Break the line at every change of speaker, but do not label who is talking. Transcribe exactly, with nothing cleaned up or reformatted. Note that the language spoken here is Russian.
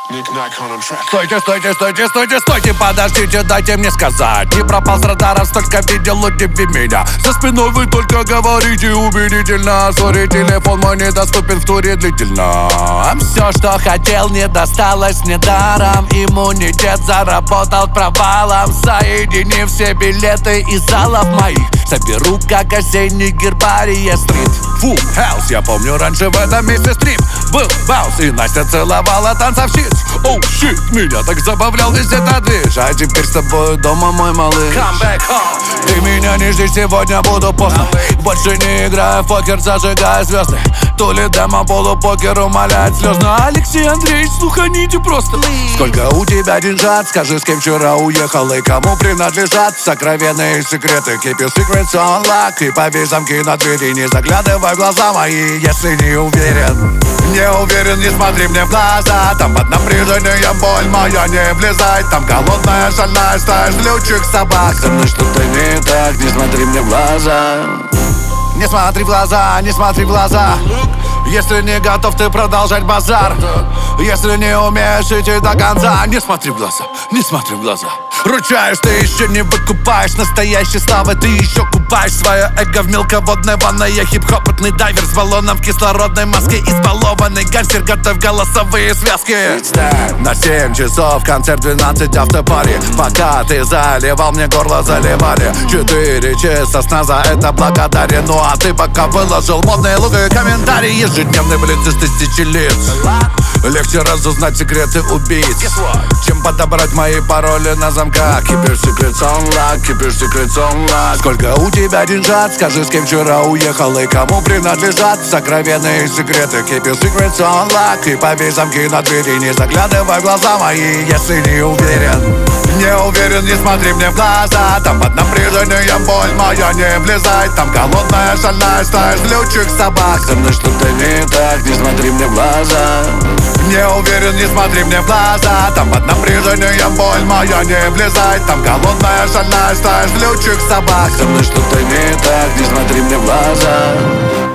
Стойте, стойте, стойте, стойте, стойте, подождите, дайте мне сказать. Не пропал с радаров, столько видел, удиви меня. За спиной вы только говорите убедительно. Сори, телефон мой недоступен в туре длительно. Все, что хотел, не досталось мне даром. Иммунитет заработал провалом. Соединив все билеты из залов моих, соберу, как осенний гербарий стрит. Фу, хаус, я помню, раньше в этом месте стрип был баунс, и Настя целовала танцовщиц. Оу, oh, щит, меня так забавлял весь этот движ. А теперь с тобой дома, мой малыш.
Come back home.
Ты меня не жди, сегодня буду поздно. Больше не играю в покер, зажигая звезды. То ли демо полупокер умоляет слезно. Алексей Андреевич, слуханите просто. Сколько у тебя деньжат, скажи, с кем вчера уехал и кому принадлежат сокровенные секреты. Keep your secrets on lock и повесь замки на двери. Не заглядывай в глаза мои, если не уверен. Не уверен, не смотри мне в глаза. Там под напряжением боль моя, не влезай. Там голодная, шальная стая злючих собак. Со мной что-то не так, не смотри мне в глаза. Не смотри в глаза, не смотри в глаза. Если не готов ты продолжать базар, если не умеешь идти до конца, не смотри в глаза, не смотри в глаза. Ручаюсь, ты еще не выкупаешь настоящей славы. Ты еще купаешь свое эго в мелководной ванной. Я хип-хопотный дайвер с баллоном в кислородной маске. Избалованный гангстер, готовь голосовые связки. На семь часов концерт, двенадцать автопари. Пока ты заливал, мне горло заливали. Четыре часа сна, за это благодарен. Ну а ты пока выложил модные лук и комментарии. Ежедневный блиц из тысячи лиц. Легче разузнать секреты убийц, чем подобрать мои пароли на замках. Keep your secrets on lock, keep your secrets on lock. Сколько у тебя деньжат, скажи, с кем вчера уехал и кому принадлежат сокровенные секреты. Keep your secrets on lock и повесь замки на двери. Не заглядывай в глаза мои, если не уверен. Не уверен, не смотри мне в глаза. Там под напряжением боль моя, не влезай. Там голодная, шальная стая злючих собак. Со мной что-то не так, не смотри мне в глаза. Не уверен, не смотри мне в глаза. Там под напряжением боль моя, не влезай. Там голодная, шальная стая злючих собак. Со мной что-то не так, не смотри мне в глаза.